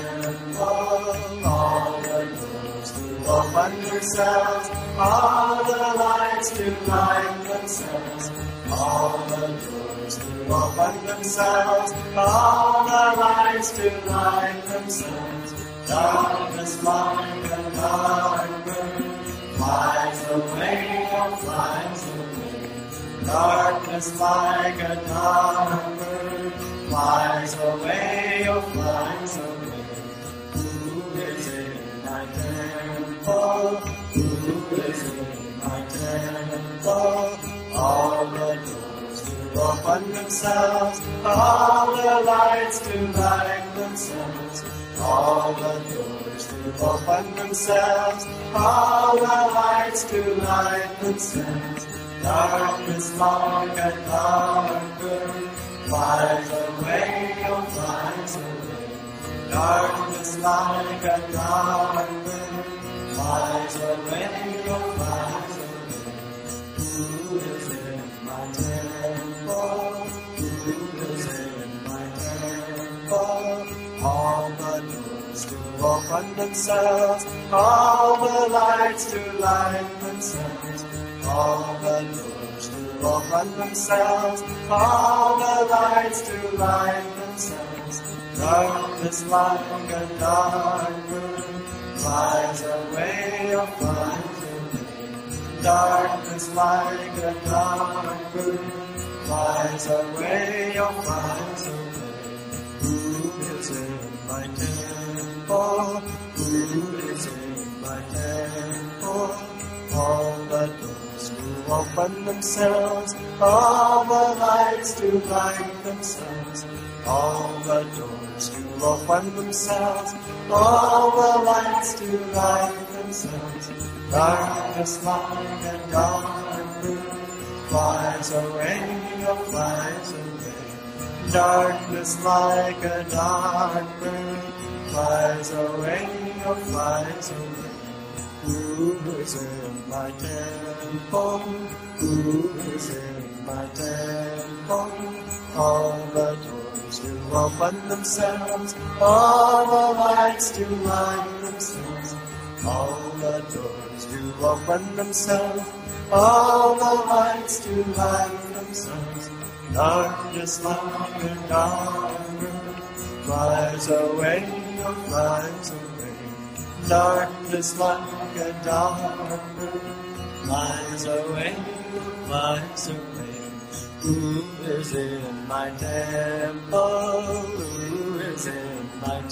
temple? All the doors to open themselves, all the lights to light themselves. All the doors to open themselves, all the lights to light themselves. Darkness like a dark bird flies away, oh flies away. Darkness like a dark bird flies away, oh flies away. Who is in my temple? Who is in my temple? All the doors to open themselves, all the lights to light themselves. All the doors to open themselves, all the lights to light themselves. Darkness like a dark bird flies away, oh flies away. Darkness like a dark bird flies away, oh flies away. Who is in my temple? Who is in my temple? All the doors to open themselves, all the lights to light themselves. All the doors to open themselves, all the lights to light themselves. Darkness like a dark bird flies away, oh flies away. Darkness like a dark bird flies away, oh flies away. Who is in my temple? Who is in my temple? All the doors to open themselves, all the lights to light themselves. All the doors to open themselves, all the lights to light themselves. Darkness like a dark bird flies away, oh flies away. Darkness like a dark bird flies away, oh flies away. Who is in my temple? Who is in my temple? All the doors to open themselves, all the lights to light themselves. All the doors to open themselves, all the lights to light themselves. Darkness like a dark bird flies away, oh flies away. Darkness like a dark bird flies away, oh flies away. Who is in my temple? Who is in my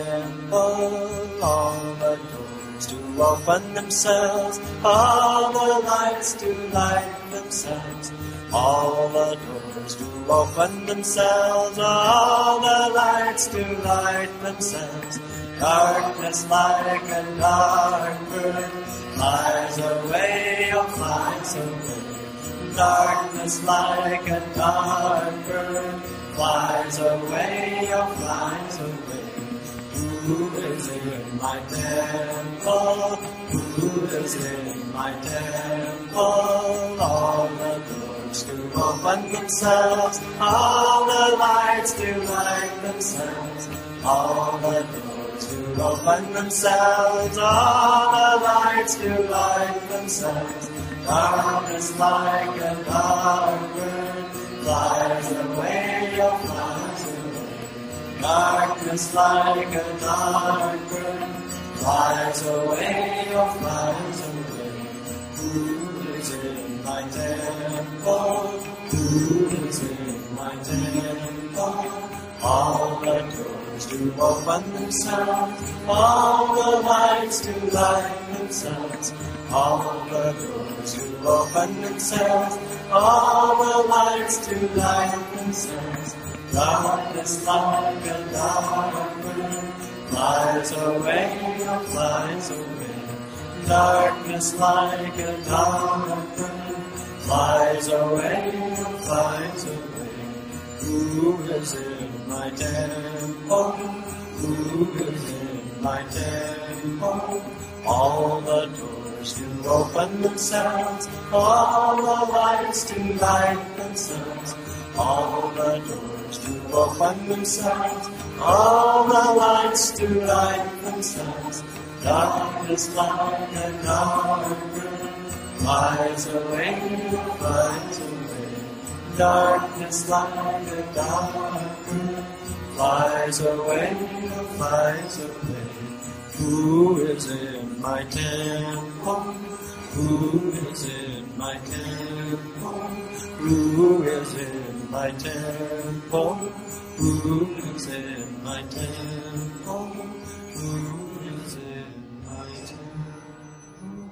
temple? All the doors to open themselves, all the lights to light themselves. All the doors to open themselves, all the lights to light themselves. Darkness like a dark bird flies away, oh flies away. Darkness like a dark bird flies away, oh flies away. Who is in my temple? Who is in my temple? All the doors to open themselves, all the lights to light themselves. All the doors to open themselves, all the lights to light themselves. Darkness like a dark bird flies away, oh flies away. Darkness like a dark bird flies away, oh flies away. Who is in my temple? Who is in my temple? All the doors to open themselves, all the lights to light themselves. All the doors to open themselves, all the lights to light themselves. Darkness like a dark bird flies away, oh flies away. Darkness like a dawn of burn flies away, flies away. Who is in my temple? Who is in my temple? All the doors do open themselves, all the lights do light themselves, all the doors do open themselves, all the lights do light themselves. Darkness like a dawn of burn flies away, flies away. Darkness like a dawn of burn flies away, flies away. Who is in my temple? Who is in my temple? Who is in my temple? Who is in my temple? Who is in my temple?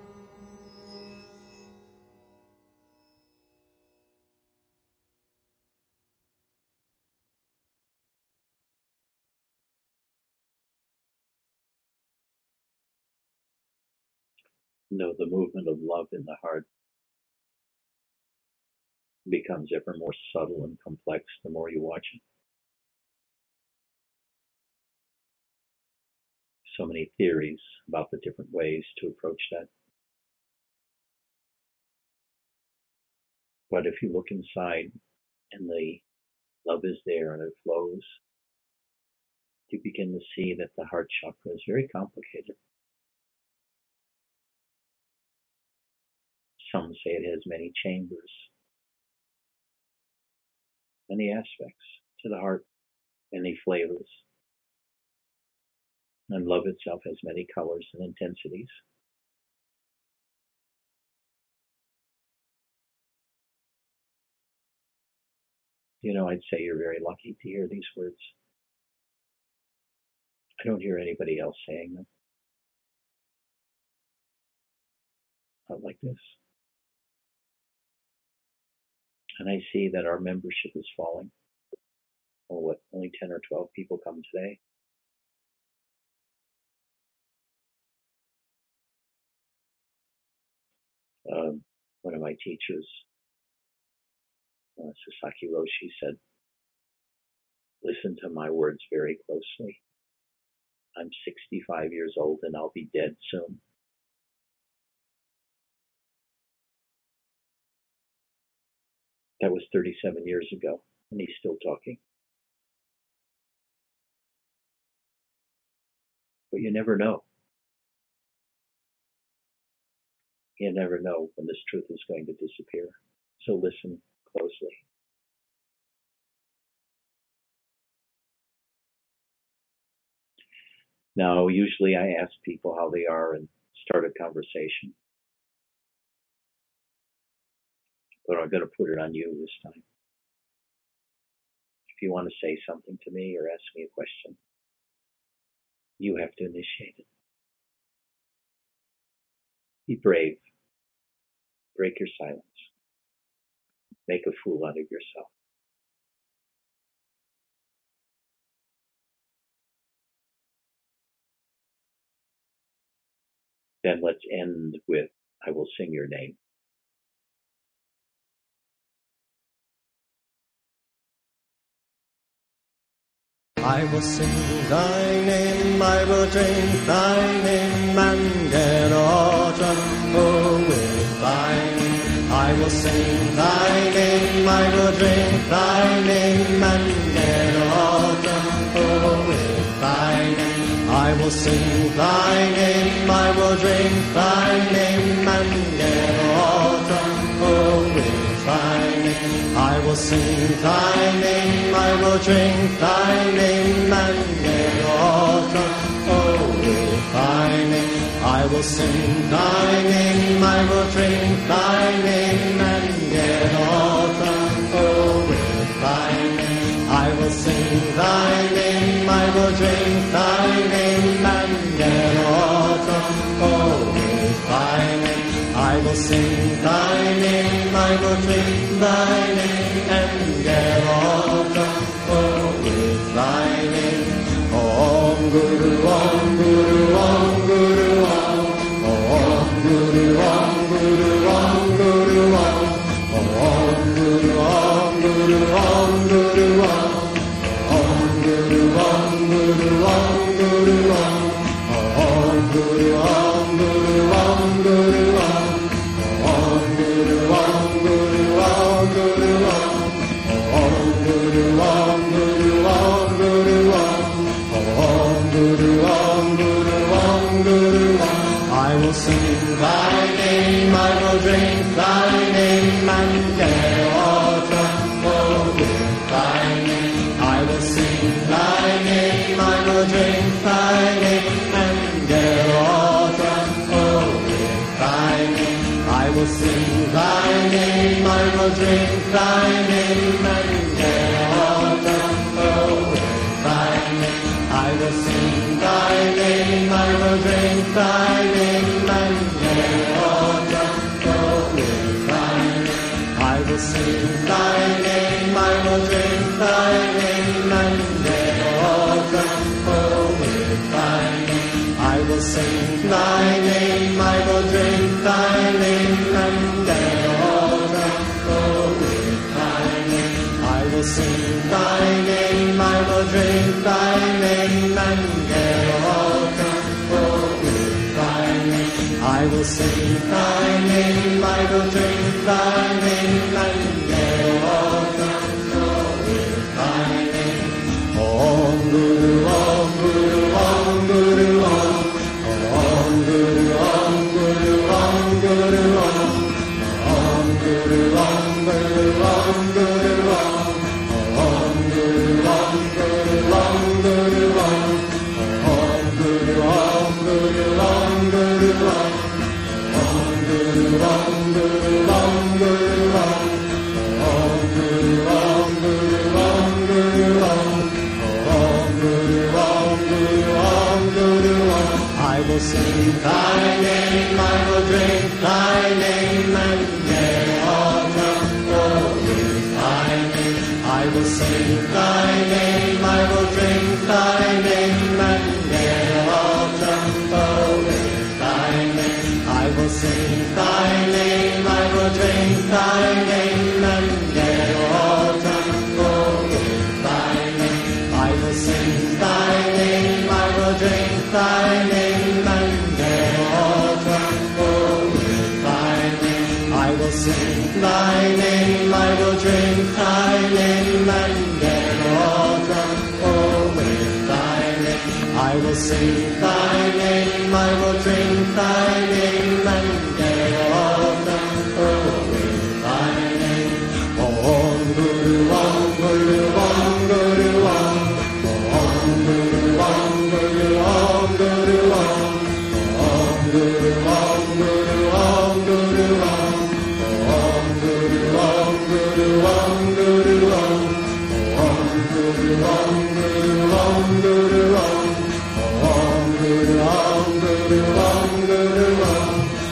No, the movement of love in the heart becomes ever more subtle and complex the more you watch it. So many theories about the different ways to approach that. But if you look inside and the love is there and it flows, you begin to see that the heart chakra is very complicated. Some say it has many chambers, many aspects to the heart, many flavors. And love itself has many colors and intensities. You know, I'd say you're very lucky to hear these words. I don't hear anybody else saying them. Not like this. And I see that our membership is falling. Oh, what, only ten or twelve people come today? Um, one of my teachers, uh, Sasaki Roshi, said, listen to my words very closely. I'm sixty-five years old and I'll be dead soon. That was thirty-seven years ago, and he's still talking. But you never know. You never know when this truth is going to disappear. So listen closely. Now, usually I ask people how they are and start a conversation. But I'm going to put it on you this time. If you want to say something to me or ask me a question, you have to initiate it. Be brave. Break your silence. Make a fool out of yourself. Then let's end with, I will sing your name. I will sing thy name, I will drink thy name, and get all drunk with thy name. I will sing thy name, I will drink thy name, and get all drunk with thy name. I will sing thy name, I will drink thy name, and get all drunk with thy name. I will sing thy name, I will drink thy name, and get all drunk with thy name. I will sing thy name, I will drink thy name, and get all drunk with thy name. I will sing thy name, I will drink thy name, and get all drunk with thy name. I will sing thy name, I will drink thy name, and get all drunk with thy name. Om Guru, Om Guru, Om Guru, Om. will drink thy name and get all drunk. Oh, with thy name I will sing thy name, I will drink thy name and get all drunk. Oh, with thy name I will sing thy name, I will drink thy name and get all drunk. Oh, with thy name I will sing thy name, I will drink thy name and get all drunk. Oh, with thy name I will sing thy name, I will drink thy name and get all drunk. Oh, with thy name I will sing thy name, I will drink thy name and get all drunk. Oh, with thy name I will sing thy name, I will drink thy name and get all drunk. Oh, with thy name. Om Guru, Om Guru, Om Guru, Om. Om Guru, Om Guru, Om Guru, Om. Om Guru, Om Guru, Om Guru, Om. Om Guru, Om Guru, Om Guru, Om. Om Guru, Om Guru, Om Guru, Om. Om Guru, Om Guru, Om Guru, Om. Om Guru, Om Guru, Om Guru, Om. Om Guru, Om Guru, Om Guru, Om. I will sing thy name, I will drink thy name and get all drunk. Oh, with thy name I will sing thy name, I will drink thy name and get all drunk. Oh, with thy name I will sing thy name, I will drink thy name and get all drunk. Oh, with thy name I will sing thy name, I will drink thy name and get all drunk. Oh, with thy name I will sing thy name, I will drink thy name and get all drunk. Oh, with thy name I will sing thy name, I will drink thy name and get all drunk. Oh, with thy name. Om Guru, Om Guru, Om Guru, Om. Om Guru, Om Guru, Om Guru, Om. Om Guru, Om Guru, Om Guru, Om. Om Guru, Om Guru, Om Guru, Om. Om Guru, Om Guru, Om Guru, Om. Om Guru, Om Guru, Om Guru, Om.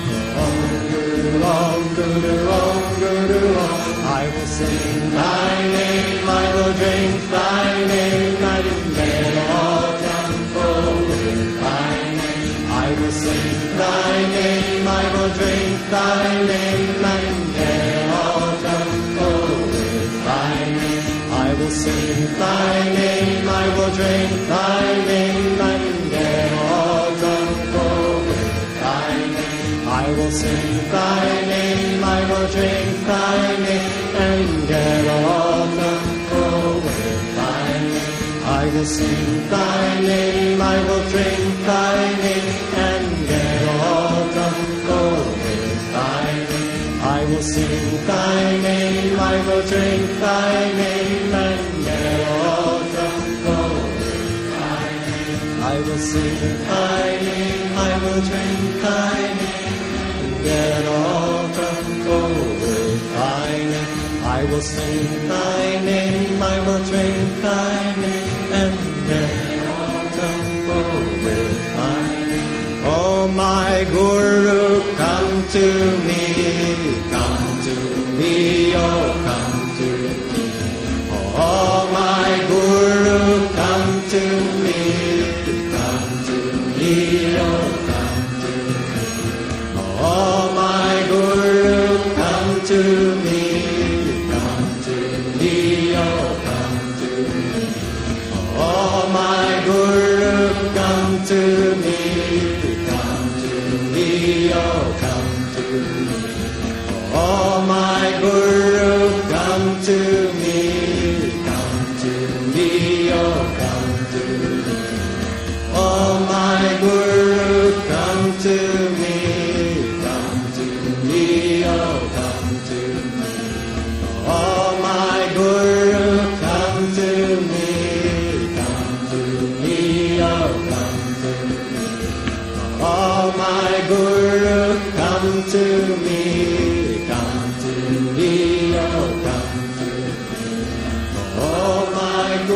Om Guru, Om Guru, Om Guru, Om. I will sing thy name, I will drink thy name and get all drunk. Oh, with thy name I will sing thy name, I will drink thy name and get all drunk. Oh, with thy name I will sing thy name, I will drink thy name and get all drunk. Oh, with thy name I will sing thy name, I will drink thy name and get all drunk. Oh, with thy name I will sing thy name, I will drink thy name and get all drunk. Oh, with thy name I will sing thy name, I will drink thy name and get all drunk. Oh, with thy name I will sing thy name, I will drink thy name and get all drunk. Oh, with thy name I will sing thy name, I will drink thy name and get all drunk. Oh, with thy name. Oh, my Guru, come to me, come to me, oh, come to me. Oh, my Guru, come to me, come to me, oh, come to me. Oh, my Guru, come to me, come to me, oh, come to me. Oh, my Guru, come to me, come to me, oh, come to me. Oh, my Guru, come to me, come to me, oh, come to me. Oh, my Guru, come to me, come to me, oh, come to me. Oh, my Guru, come to me, come to me,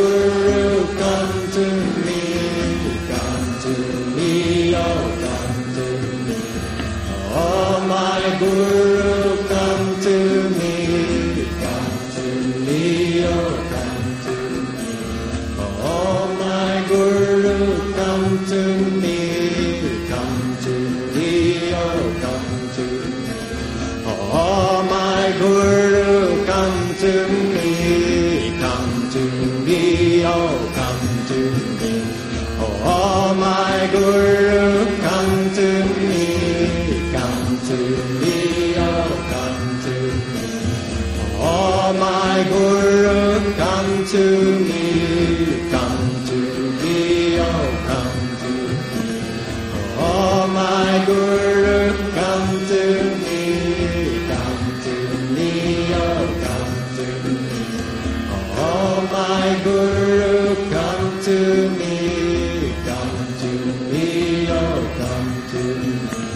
Guru, come to me, come to me, oh come to me. Oh my Guru, come to me, come to me, oh come to me. Oh my Guru, come to me, come to me, oh come to me. Oh my Guru, come to me, come to me, oh come to me. Oh my Guru, come to me, come to me, oh come to me. Oh my Guru, come to me, come to me, oh come to me. Oh my Guru, come to me, come to me, oh come to me. Oh my Guru, come to me, come to me, oh come to me.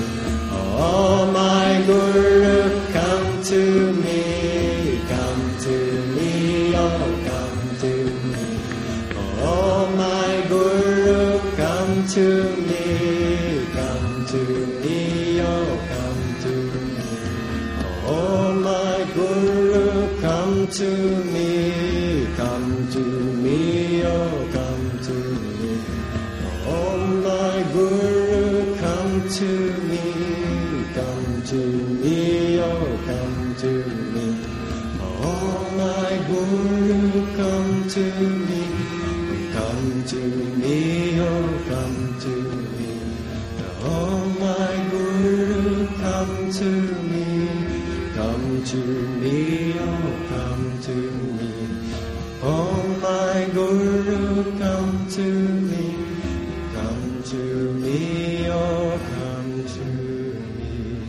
Oh my Guru, come to me, come to me, oh come to me. Oh my Guru, come to me, come to me, oh come to me. Oh my Guru, come to me, come to me, oh come to me. Oh my Guru, come to me, come to me, oh come to me. Oh my Guru, come to me, come to me, oh come to me. Oh my Guru, come to me, come to me, oh come to me. Oh my Guru, come to me, come to me, oh come to me.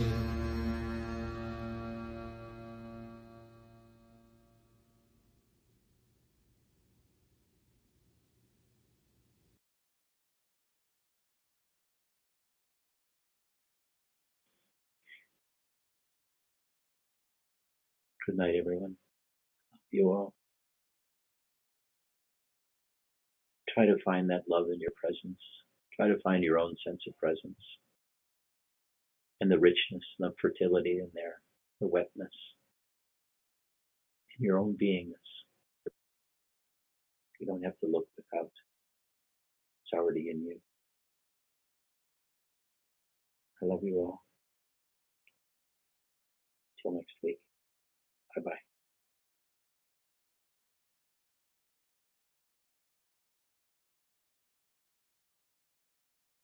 Good night, everyone. You all. Try to find that love in your presence. Try to find your own sense of presence and the richness and the fertility in there, the wetness in your own beingness. You don't have to look without. It's already in you. I love you all. Till next week. Bye bye.